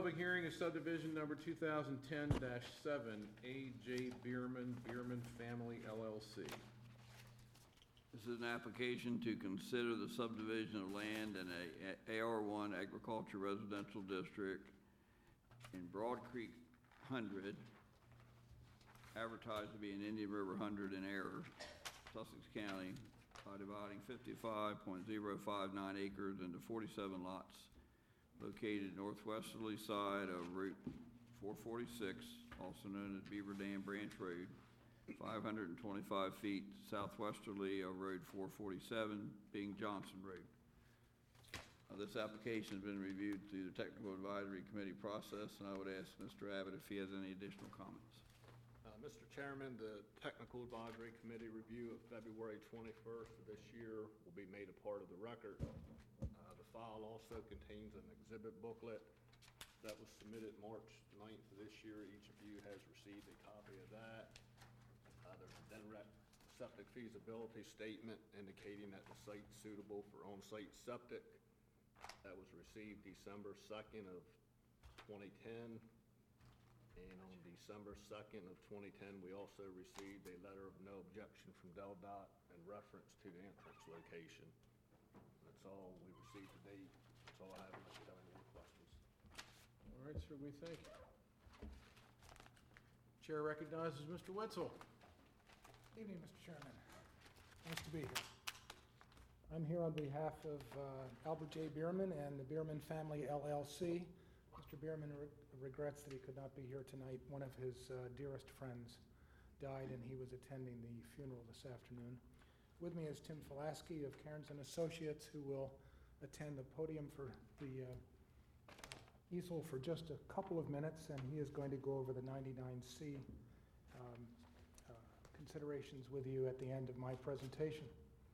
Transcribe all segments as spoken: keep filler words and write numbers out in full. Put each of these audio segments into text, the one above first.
public hearing is subdivision number two thousand ten dash seven, A J Bierman, Bierman Family L L C. This is an application to consider the subdivision of land in a A R one agriculture residential district in Broad Creek Hundred, advertised to be in Indian River Hundred in error, Sussex County, by dividing fifty-five point zero five nine acres into forty-seven lots located northwesterly side of Route four forty-six, also known as Beaver Dam Branch Road, five hundred twenty-five feet southwesterly of Road four forty-seven, being Johnson Road. Uh, this application has been reviewed through the Technical Advisory Committee process, and I would ask Mister Abbott if he has any additional comments. Uh, Mister Chairman, the Technical Advisory Committee review of February twenty-first of this year will be made a part of the record. Uh, the file also contains an exhibit booklet that was submitted March ninth of this year. Each of you has received a copy of that. Uh, there's a DENREC septic feasibility statement indicating that the site's suitable for on-site septic. That was received December second of twenty ten. And on December second of twenty ten, we also received a letter of no objection from DelDOT in reference to the entrance location. That's all we received to date. That's all I have unless you have any more questions. All right, sir, we thank you. Chair recognizes Mister Wetzel. Evening, Mister Chairman. Nice to be here. I'm here on behalf of uh, Albert J. Bierman and the Bierman Family L L C. Mister Bierman re regrets that he could not be here tonight. One of his uh, dearest friends died, and he was attending the funeral this afternoon. With me is Tim Falaski of Cairns and Associates, who will attend the podium for the uh, easel for just a couple of minutes, and he is going to go over the ninety-nine C um, uh, considerations with you at the end of my presentation.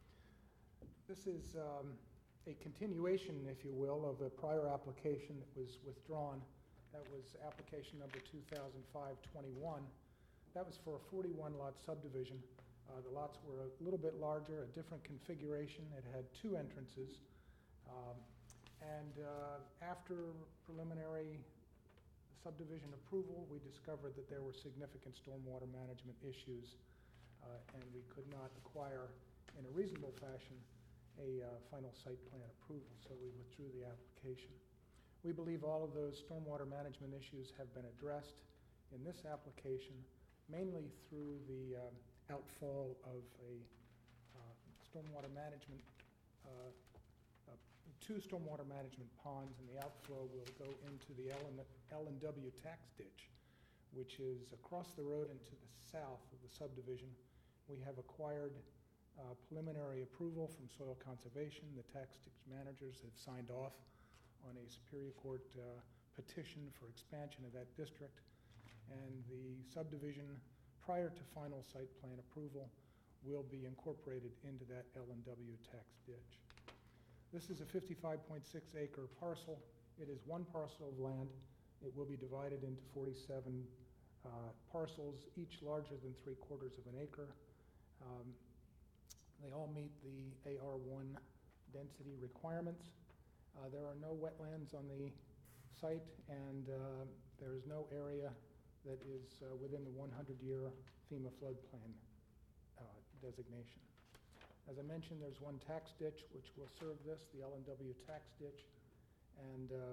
This is um, a continuation, if you will, of a prior application that was withdrawn. That was application number two thousand five twenty-one. That was for a forty-one lot subdivision. Uh, the lots were a little bit larger, a different configuration. It had two entrances. Um, and uh, after preliminary subdivision approval, we discovered that there were significant stormwater management issues, uh, and we could not acquire in a reasonable fashion a uh, final site plan approval, so we withdrew the application. We believe all of those stormwater management issues have been addressed in this application, mainly through the um, outfall of a uh, stormwater management, uh, uh, two stormwater management ponds, and the outflow will go into the L and W tax ditch, which is across the road and to the south of the subdivision. We have acquired Uh, preliminary approval from Soil Conservation. The tax ditch managers have signed off on a Superior Court uh, petition for expansion of that district, and the subdivision, prior to final site plan approval, will be incorporated into that L and W tax ditch. This is a fifty-five point six acre parcel. It is one parcel of land. It will be divided into forty-seven uh, parcels, each larger than three quarters of an acre. Um, They all meet the A R one density requirements. Uh, there are no wetlands on the site, and uh, there is no area that is uh, within the one hundred year FEMA floodplain uh, designation. As I mentioned, there's one tax ditch which will serve this, the L and W tax ditch, and um,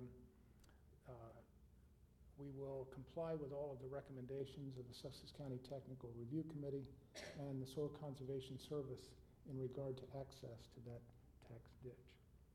uh, we will comply with all of the recommendations of the Sussex County Technical Review Committee and the Soil Conservation Service in regard to access to that tax ditch.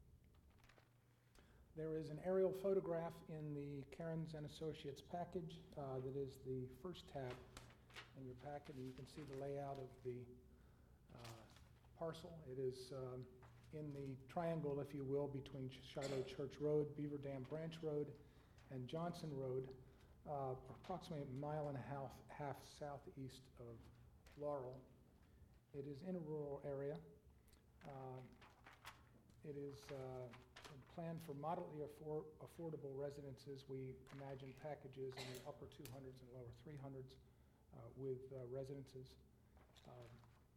There is an aerial photograph in the Cairns and Associates package uh, that is the first tab in your packet, and you can see the layout of the uh, parcel. It is um, in the triangle, if you will, between Shiloh Church Road, Beaver Dam Branch Road, and Johnson Road, uh, approximately a mile and a half, half southeast of Laurel. It is in a rural area. Uh, it is uh, planned for moderately affor affordable residences. We imagine packages in the upper two hundreds and lower three hundreds uh, with uh, residences. Um,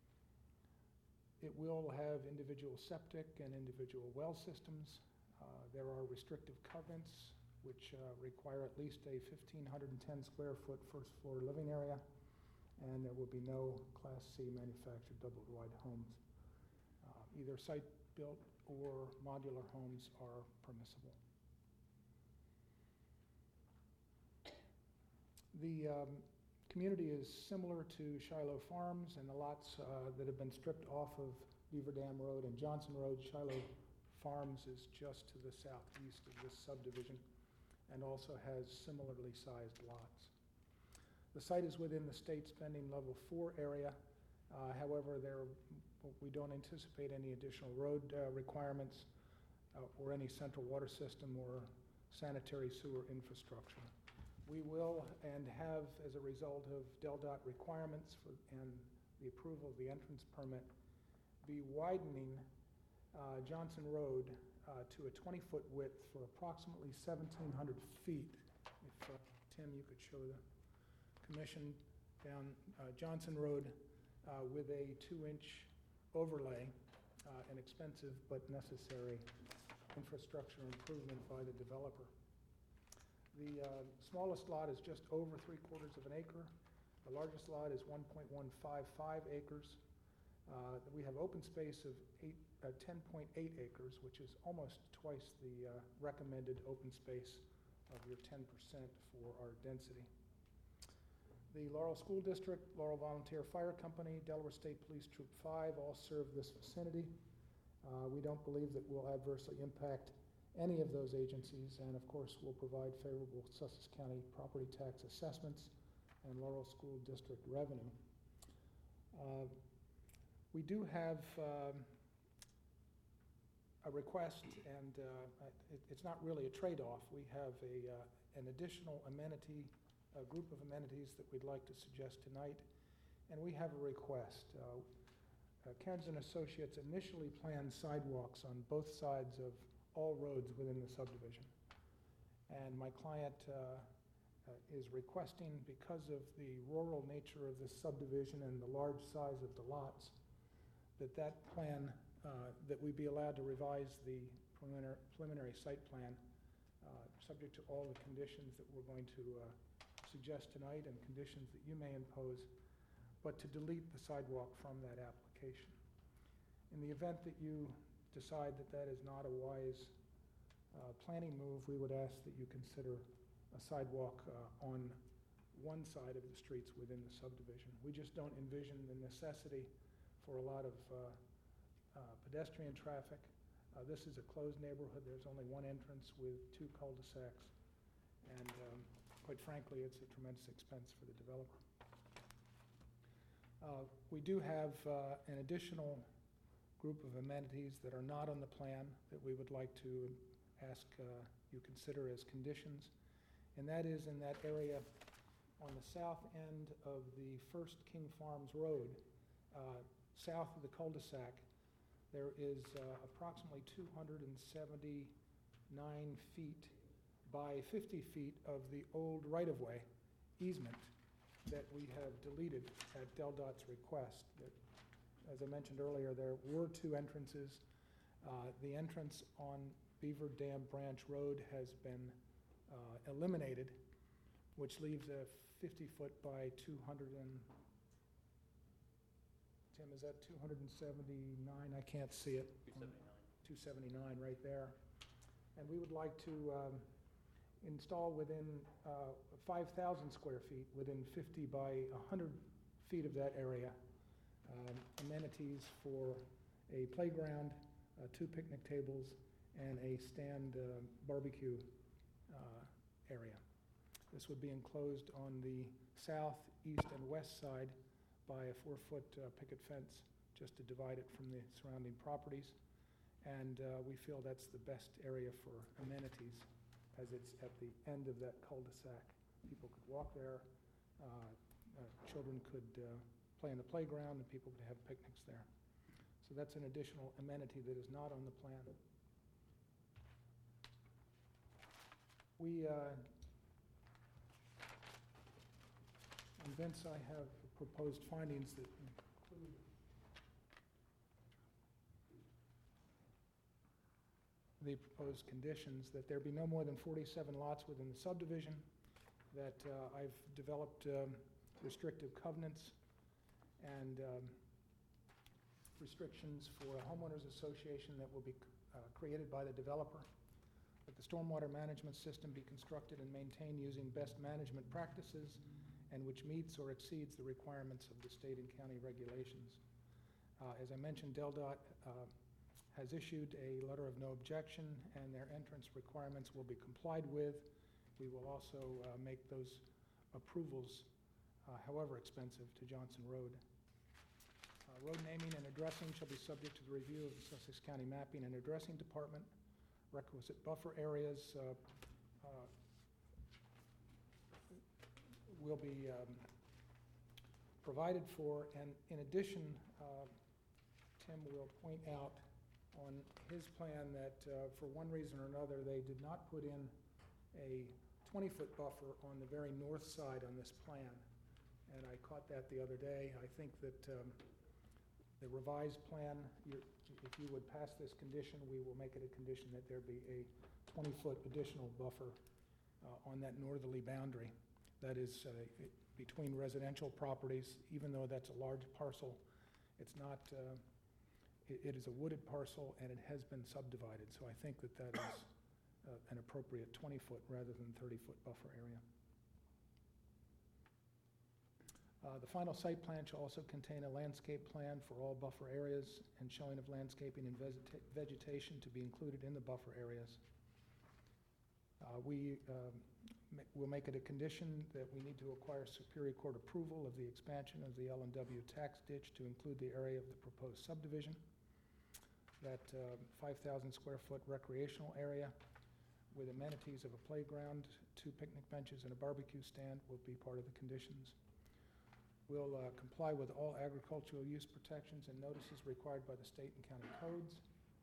it will have individual septic and individual well systems. Uh, there are restrictive covenants which uh, require at least a one thousand five hundred ten square foot first floor living area, and there will be no Class C manufactured double wide homes. Uh, Either site-built or modular homes are permissible. The um, community is similar to Shiloh Farms, and the lots uh, that have been stripped off of Beaver Dam Road and Johnson Road. Shiloh Farms is just to the southeast of this subdivision and also has similarly sized lots. The site is within the state spending level four area. Uh, however, there, we don't anticipate any additional road uh, requirements uh, or any central water system or sanitary sewer infrastructure. We will and have, as a result of Del Dot requirements for, and the approval of the entrance permit, be widening uh, Johnson Road uh, to a twenty-foot width for approximately seventeen hundred feet. If, uh, Tim, you could show the commission down uh, Johnson Road uh, with a two-inch overlay, uh, an expensive but necessary infrastructure improvement by the developer. The uh, smallest lot is just over three quarters of an acre. The largest lot is one point one five five acres. Uh, we have open space of eight, uh, ten point eight acres, which is almost twice the uh, recommended open space of your ten percent for our density. The Laurel School District, Laurel Volunteer Fire Company, Delaware State Police Troop five all serve this vicinity. Uh, we don't believe that we'll adversely impact any of those agencies, and of course we'll provide favorable Sussex County property tax assessments and Laurel School District revenue. Uh, we do have um, a request, and uh, it, it's not really a trade-off. We have a, uh, an additional amenity, a group of amenities that we'd like to suggest tonight, and we have a request. Uh, uh, Cairns and Associates initially planned sidewalks on both sides of all roads within the subdivision. And my client uh, uh, is requesting, because of the rural nature of this subdivision and the large size of the lots, that that plan, uh, that we be allowed to revise the preliminary, preliminary site plan, uh, subject to all the conditions that we're going to uh, suggest tonight and conditions that you may impose, but to delete the sidewalk from that application. In the event that you decide that that is not a wise uh, planning move, we would ask that you consider a sidewalk uh, on one side of the streets within the subdivision. We just don't envision the necessity for a lot of uh, uh, pedestrian traffic. Uh, this is a closed neighborhood. There's only one entrance with two cul-de-sacs, and um, quite frankly, it's a tremendous expense for the developer. Uh, we do have uh, an additional group of amenities that are not on the plan that we would like to ask uh, you consider as conditions. And that is in that area on the south end of the First King Farms Road, uh, south of the cul-de-sac, there is uh, approximately two hundred seventy-nine feet by fifty feet of the old right-of-way easement that we have deleted at Del Dot's request. That, as I mentioned earlier, there were two entrances. Uh, the entrance on Beaver Dam Branch Road has been uh, eliminated, which leaves a fifty foot by two hundred and, Tim, is that two hundred seventy-nine? I can't see it. two seventy-nine. two seventy-nine right there. And we would like to um, install within uh, five thousand square feet, within fifty by one hundred feet of that area, Um, amenities for a playground, uh, two picnic tables, and a stand uh, barbecue uh, area. This would be enclosed on the south, east, and west side by a four-foot uh, picket fence just to divide it from the surrounding properties. And uh, we feel that's the best area for amenities, as it's at the end of that cul-de-sac. People could walk there, uh, uh, children could uh, play in the playground, and people could have picnics there. So that's an additional amenity that is not on the plan. We, uh, and Vince, I have proposed findings that include the proposed conditions, that there be no more than forty-seven lots within the subdivision, that uh, I've developed um, restrictive covenants and um, restrictions for a homeowners association that will be uh, created by the developer, that the stormwater management system be constructed and maintained using best management practices and which meets or exceeds the requirements of the state and county regulations. Uh, As I mentioned, DelDOT uh, has issued a letter of no objection, and their entrance requirements will be complied with. We will also uh, make those approvals, uh, however expensive, to Johnson Road. Uh, Road naming and addressing shall be subject to the review of the Sussex County Mapping and Addressing Department. Requisite buffer areas uh, uh, will be um, provided for, and in addition, uh, Tim will point out on his plan that uh, for one reason or another, they did not put in a twenty-foot buffer on the very north side on this plan. And I caught that the other day. I think that um, the revised plan, you're- if you would pass this condition, we will make it a condition that there be a twenty-foot additional buffer uh, on that northerly boundary. That is uh, it- between residential properties, even though that's a large parcel, it's not, uh, it it is a wooded parcel and it has been subdivided. So I think that that is uh, an appropriate twenty-foot rather than thirty-foot buffer area. Uh, The final site plan shall also contain a landscape plan for all buffer areas and showing of landscaping and vegeta- vegetation to be included in the buffer areas. Uh, We um, ma- will make it a condition that we need to acquire Superior Court approval of the expansion of the L and W tax ditch to include the area of the proposed subdivision. That uh, five thousand square foot recreational area with amenities of a playground, two picnic benches, and a barbecue stand will be part of the conditions. Will uh, comply with all agricultural use protections and notices required by the state and county codes.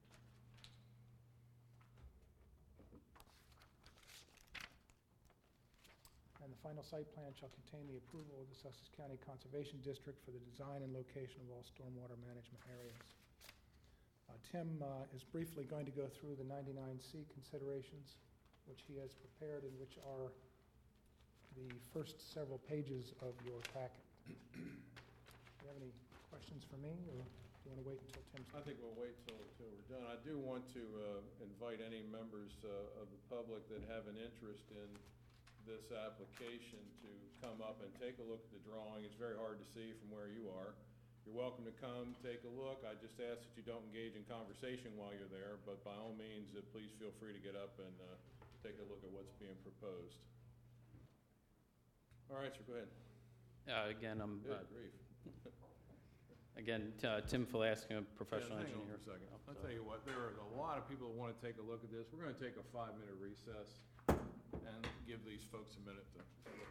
And the final site plan shall contain the approval of the Sussex County Conservation District for the design and location of all stormwater management areas. Uh, Tim uh, is briefly going to go through the ninety-nine C considerations, which he has prepared and which are the first several pages of your packet. Do you have any questions for me, or do you want to wait until Tim's? I think we'll wait till, till we're done. I do want to uh, invite any members uh, of the public that have an interest in this application to come up and take a look at the drawing. It's very hard to see from where you are. You're welcome to come, take a look. I just ask that you don't engage in conversation while you're there, but by all means, uh, please feel free to get up and uh, take a look at what's being proposed. All right, sir, go ahead. Uh, Again, I'm, uh, Good grief. again, t- uh, Tim Falaski, a professional Yeah, hang on engineer. for a second. Oh, I'll sorry. tell you what, there are a lot of people that want to take a look at this. We're going to take a five-minute recess and give these folks a minute to to look